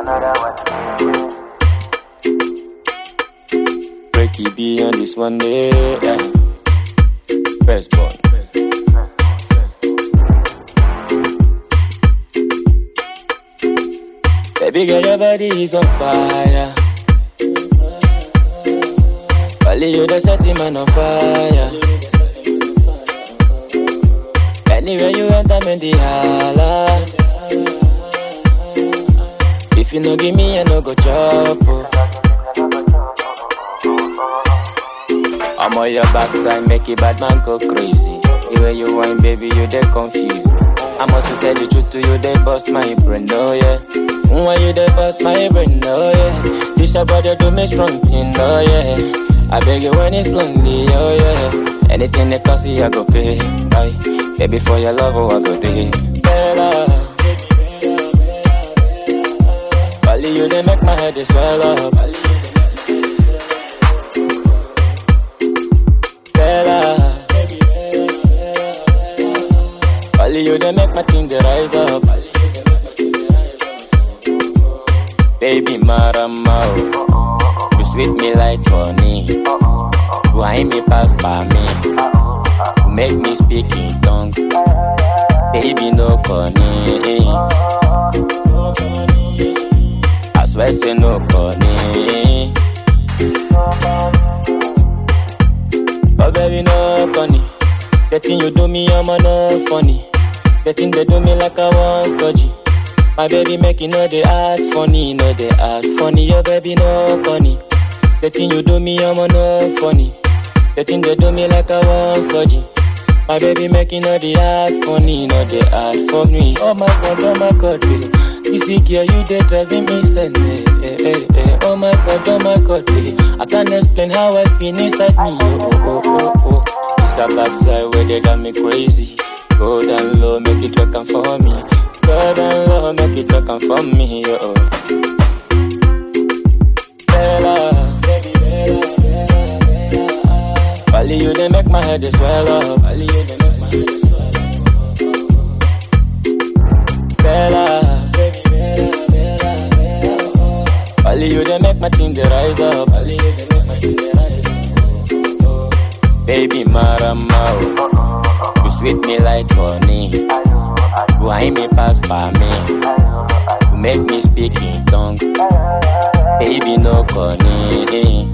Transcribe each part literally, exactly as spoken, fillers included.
another one. Breaky B on this one day, yeah. First born. Baby girl, your body is on fire. Only you the setting man on fire. Anywhere you enter, me the holla. If you no give me, I no go chop. Oh. I'm on your backside, make it bad man go crazy. The way you whine, baby, you they confuse me. I must tell the truth to you, they bust my brain, oh yeah. Why you they bust my brain, oh yeah. This about you do me strong thing, oh yeah. I beg you when it's lonely, oh yeah. Anything that cost you, I go pay. Aye. Baby, for your love, oh, I go pay. Bella, Bali, you they make my head swell up. Bella, Bali, you they make my thing they rise up. Baby, marama, you sweet me like honey. You ain't me pass by me. You make me speak in tongue. Baby, no corny. I swear say no corny. But baby, no corny. The thing you do me, I'm no funny. The thing they do me like I want surgery. My baby make you know they act funny, know they act funny. Your baby no funny. The thing you do me, I'm no funny. The thing they do me like I want surgery. My baby make you know they act funny, know they act for me. Oh my God, oh my God, baby. This week here you they driving me insane. Eh, eh, eh. Oh my God, oh my God, baby. I can't explain how I feel inside me. Oh, oh, oh, oh. It's a backside where they got me crazy. Go down low, make it work and for me. Go down low, make it work and for me. Oh. Bella, baby, Bella, Bella, Bella. Only you they make my head swell up. Only you they make my head swell up. Bella, baby, Bella, Bella, Bella. Only you they make my thing they rise up. Only you they make my thing they rise up. Baby, marama, you sweet me like honey. You ain't me pass by me. You make me speak in tongue. Baby, no corny.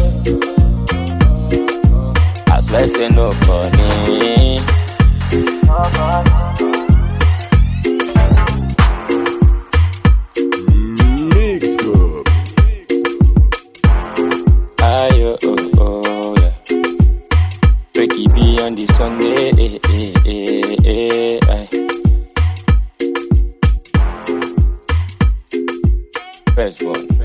I swear say no corny. Mixed up. Ayo, oh, oh, yeah. Breaky B on this one, eh, eh, eh, eh, eh, eh. First one.